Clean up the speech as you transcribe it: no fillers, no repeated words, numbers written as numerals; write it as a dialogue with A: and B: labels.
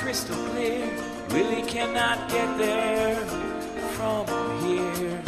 A: crystal clear. Really cannot get there from here.